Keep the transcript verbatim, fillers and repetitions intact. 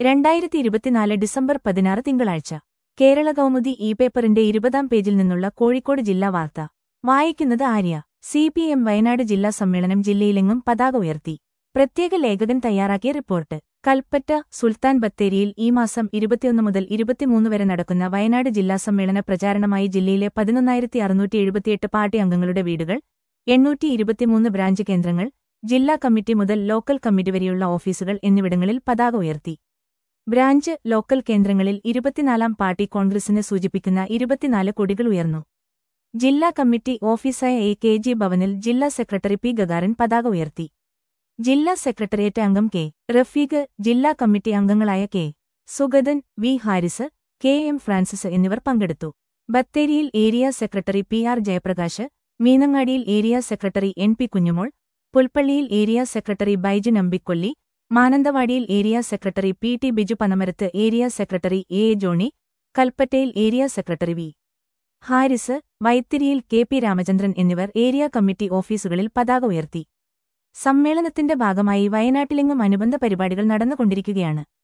രണ്ടായിരത്തി ഇരുപത്തിനാല് ഡിസംബർ പതിനാറ് തിങ്കളാഴ്ച കേരള കൗമുദി ഇ പേപ്പറിന്റെ ഇരുപതാം പേജിൽ നിന്നുള്ള കോഴിക്കോട് ജില്ലാ വാർത്ത വായിക്കുന്നത് Arya. C P M Wayanad ജില്ലാ സമ്മേളനം ജില്ലയിലെങ്ങും പതാക ഉയർത്തി. പ്രത്യേക ലേഖകൻ തയ്യാറാക്കിയ റിപ്പോർട്ട്. കൽപ്പറ്റ സുൽത്താൻ ബത്തേരിയിൽ ഈ മാസം ഇരുപത്തിയൊന്ന് മുതൽ ഇരുപത്തിമൂന്ന് വരെ നടക്കുന്ന വയനാട് ജില്ലാ സമ്മേളന പ്രചാരണമായി ജില്ലയിലെ പതിനൊന്നായിരത്തി അറുന്നൂറ്റി എഴുപത്തിയെട്ട് പാർട്ടി അംഗങ്ങളുടെ വീടുകൾ, എണ്ണൂറ്റി ഇരുപത്തിമൂന്ന് ബ്രാഞ്ച് കേന്ദ്രങ്ങൾ, ജില്ലാ കമ്മിറ്റി മുതൽ ലോക്കൽ കമ്മിറ്റി വരെയുള്ള ഓഫീസുകൾ എന്നിവിടങ്ങളിൽ പതാക ഉയർത്തി. ബ്രാഞ്ച്, ലോക്കൽ കേന്ദ്രങ്ങളിൽ ഇരുപത്തിനാലാം പാർട്ടി കോൺഗ്രസിന് സൂചിപ്പിക്കുന്ന ഇരുപത്തിനാല് കൊടികൾ ഉയർന്നു. ജില്ലാ കമ്മിറ്റി ഓഫീസായ എ കെ ജി ഭവനിൽ ജില്ലാ സെക്രട്ടറി പി ഗഗാരൻ പതാക ഉയർത്തി. ജില്ലാ സെക്രട്ടേറിയറ്റ് അംഗം കെ റഫീഖ്, ജില്ലാ കമ്മിറ്റി അംഗങ്ങളായ K Sugathan, V Haris, K M Francis എന്നിവർ പങ്കെടുത്തു. ബത്തേരിയിൽ area secretary P R Jayaprakash, മീനങ്ങാടിയിൽ area secretary N P Kunjumol, പുൽപ്പള്ളിയിൽ ഏരിയ സെക്രട്ടറി ബൈജു നമ്പിക്കൊല്ലി, മാനന്തവാടിയിൽ area secretary P T Biju, പനമരത്ത് area secretary A A Johnny, കൽപ്പറ്റയിൽ ഏരിയ സെക്രട്ടറി വി ഹാരിസ്, വൈത്തിരിയിൽ കെ പി രാമചന്ദ്രൻ എന്നിവർ ഏരിയ കമ്മിറ്റി ഓഫീസുകളിൽ പതാക ഉയർത്തി. സമ്മേളനത്തിന്റെ ഭാഗമായി വയനാട്ടിലെങ്ങും അനുബന്ധ പരിപാടികൾ നടന്നുകൊണ്ടിരിക്കുകയാണ്.